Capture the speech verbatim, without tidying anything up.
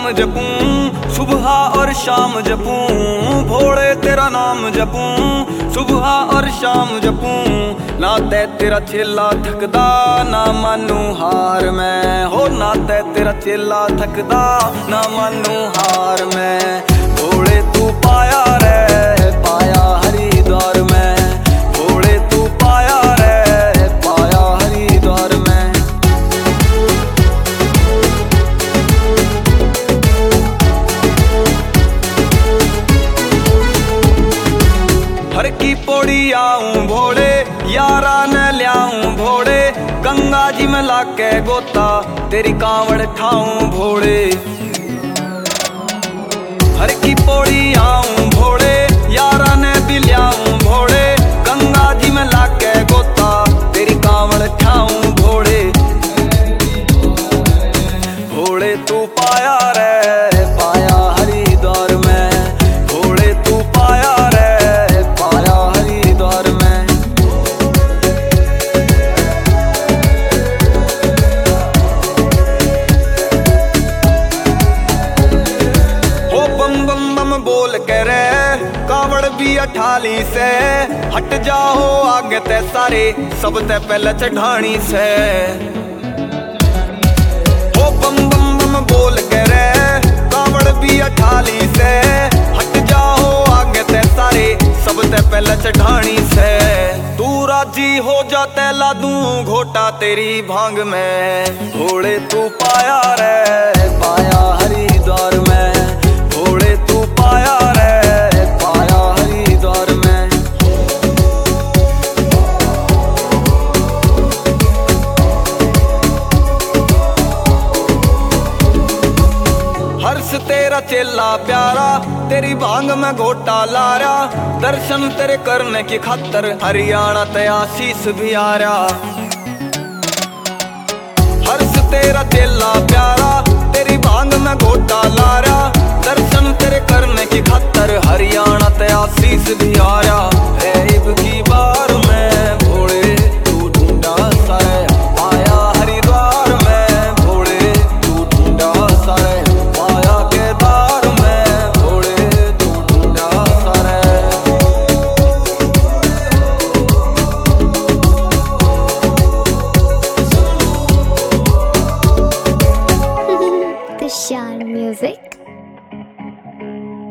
नाम जपूं, सुबह और शाम जपूं, भोले तेरा नाम जपूं, सुबह और शाम जपूं। ना ते तेरा चेला थकदा ना मानू हार मैं, हो ना ते तेरा चेला थकदा ना मानू हार मैं। भोले तू पाया रे पाया हरिद्वार में, भोले तू पाया रे पाया हरिद्वार में। हर की पौड़ी आऊं भोले यारा न ल्याऊं भोले, गंगा जी में लाके गोता तेरी कांवड़ ठाऊं भोले। हर की पौड़ी आऊं भोले यारा ने भी ल्याऊं भोले, गंगा जी में लाके गोता तेरी कांवड़ ठाऊं भोले। भोले तू पाया रे पाया हरिद्वार में, भोले तू पाया रे पाया हरिद्वार में। हो बम बम बम बोल के रे कावड़ भी अठाली से, हट जाओ आगे ते सारे सब ते पहले चढ़ानी से। हो बम बम बम बोल के रे कावड़ भी अठाली से, हट जाओ आगे ते सारे सब ते पहले चढ़ानी से। तू राजी हो जाते ला दूं घोटा तेरी भांग में, भोले तू पाया रे पाया हरिद्वार में, भोले तू पाया रे पाया हरिद्वार में। हर्ष तेरा चेला प्यारा तेरी भांग में घोटा लारा, दर्शन तेरे करने की खातर हरियाणा ते आशीष भी आ रहा। हर्ष तेरा चेला प्यारा तेरी भांग में घोटा लारा, दर्शन तेरे करने की खातर हरियाणा ते आशीष भी आ रहा।